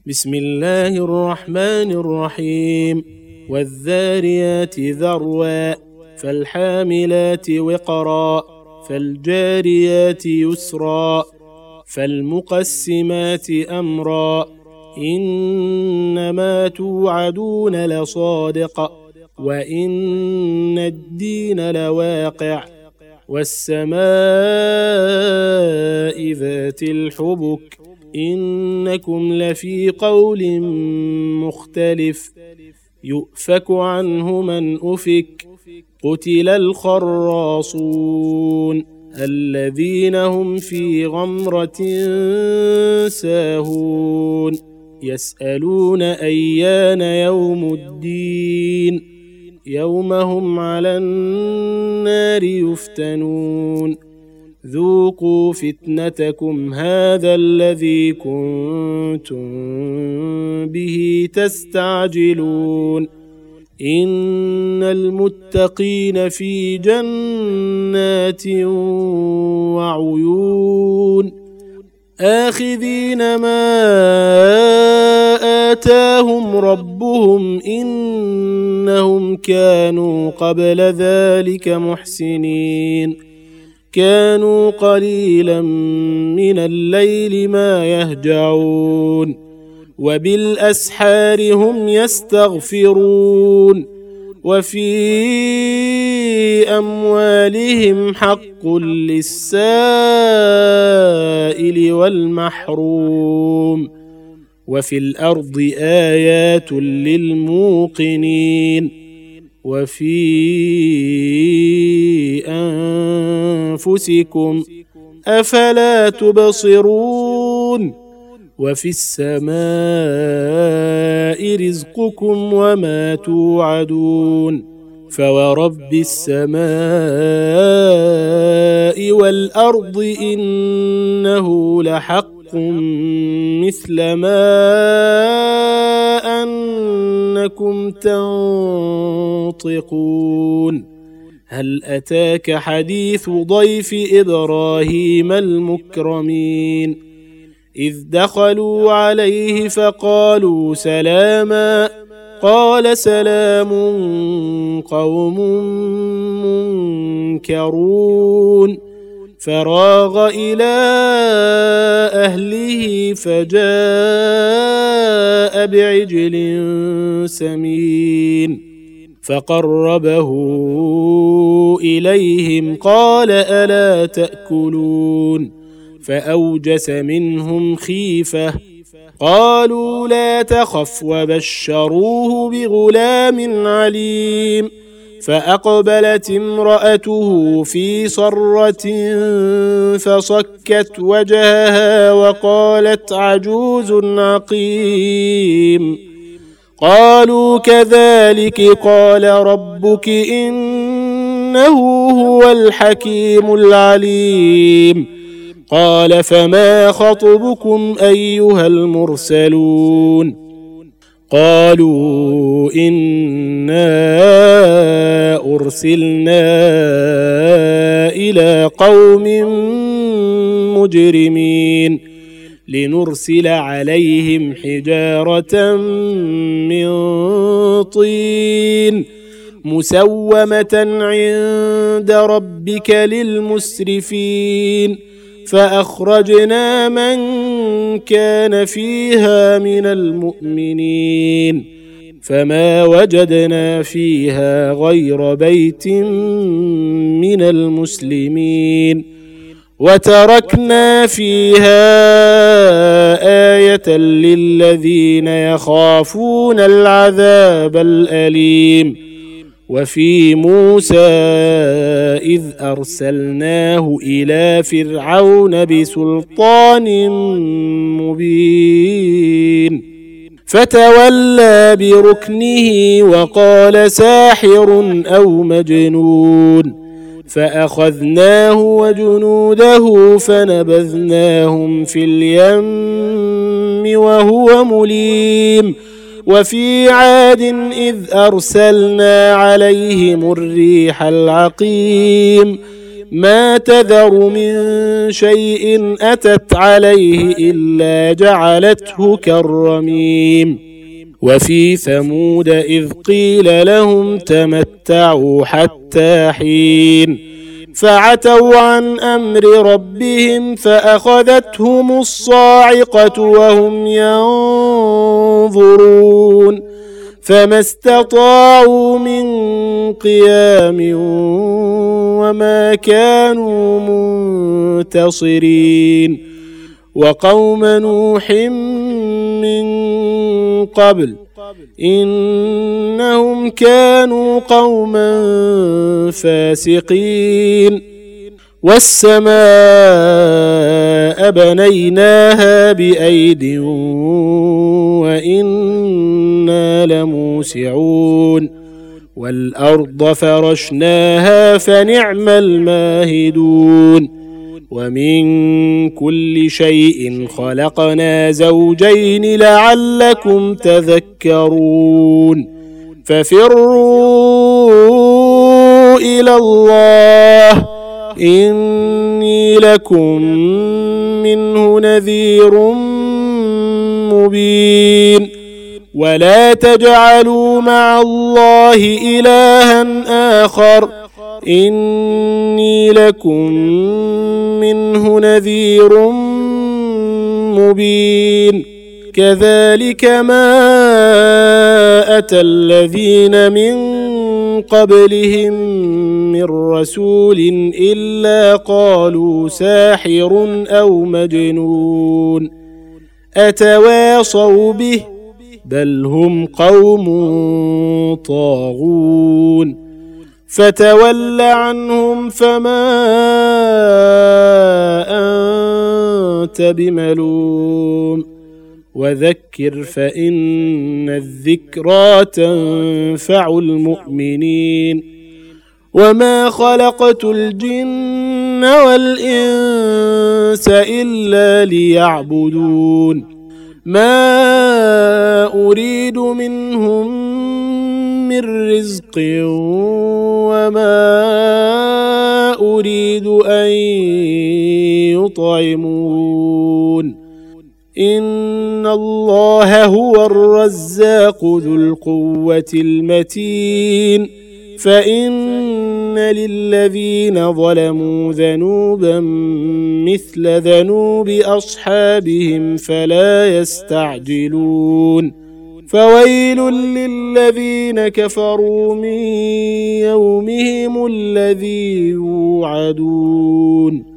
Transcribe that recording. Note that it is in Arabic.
بسم الله الرحمن الرحيم. والذاريات ذروا فالحاملات وقرا فالجاريات يسرا فالمقسمات أمرا إنما توعدون لصادق وإن الدين لواقع والسماء ذات الحبك إنكم لفي قول مختلف يؤفك عنه من أفك قتل الخراصون الذين هم في غمرة ساهون يسألون أيان يوم الدين يوم هم على النار يفتنون ذوقوا فتنتكم هذا الذي كنتم به تستعجلون إن المتقين في جنات وعيون آخذين ما آتاهم ربهم إنهم كانوا قبل ذلك محسنين كانوا قليلا من الليل ما يهجعون وبالأسحار هم يستغفرون وفي أموالهم حق للسائل والمحروم وفي الأرض آيات للموقنين وفي أنفسكم أفلا تبصرون وفي السماء رزقكم وما توعدون فورب السماء والأرض إنه لحق مثل ما أنكم تنطقون هل أتاك حديث ضيف إبراهيم المكرمين إذ دخلوا عليه فقالوا سلاما قال سلام قوم منكرون فراغ إلى أهله فجاء بعجل سمين فقربه إليهم قال ألا تأكلون فأوجس منهم خيفة قالوا لا تخف وبشروه بغلام عليم فأقبلت امرأته في صرة فصكت وجهها وقالت عجوز عقيم قالوا كذلك قال ربك إنه هو الحكيم العليم قال فما خطبكم أيها المرسلون قالوا إنا أرسلنا إلى قوم مجرمين لنرسل عليهم حجارة من طين مسومة عند ربك للمسرفين فأخرجنا من كان فيها من المؤمنين فما وجدنا فيها غير بيت من المسلمين وتركنا فيها آية للذين يخافون العذاب الأليم وفي موسى إذ أرسلناه إلى فرعون بسلطان مبين فتولى بركنه وقال ساحر أو مجنون فأخذناه وجنوده فنبذناهم في اليم وهو مليم وفي عاد إذ أرسلنا عليهم الريح العقيم ما تذر من شيء أتت عليه إلا جعلته كالرميم وفي ثمود إذ قيل لهم تمتعوا حتى حين فعتوا عن أمر ربهم فأخذتهم الصاعقة وهم ينظرون فما استطاعوا من قيام وما كانوا منتصرين وقوم نوح من قبل إنهم كانوا قوما فاسقين والسماء بنيناها بأيد وإنا لموسعون والأرض فرشناها فنعم الماهدون ومن كل شيء خلقنا زوجين لعلكم تذكرون ففروا إلى الله إني لكم منه نذير مبين ولا تجعلوا مع الله إلها آخر إني لكم منه نذير مبين كذلك ما أتى الذين من قبلهم من رسول إلا قالوا ساحر أو مجنون أتواصوا به بل هم قوم طاغون فتول عنهم فما أنت بملوم وذكر فإن الذكرى تنفع المؤمنين وما خلقت الجن والإنس إلا ليعبدون ما أريد منهم من رزق وما أريد أن يطعمون إن الله هو الرزاق ذو القوة المتين فإن للذين ظلموا ذنوبا مثل ذنوب أصحابهم فلا يستعجلون فويل للذين كفروا من يومهم الذي يوعدون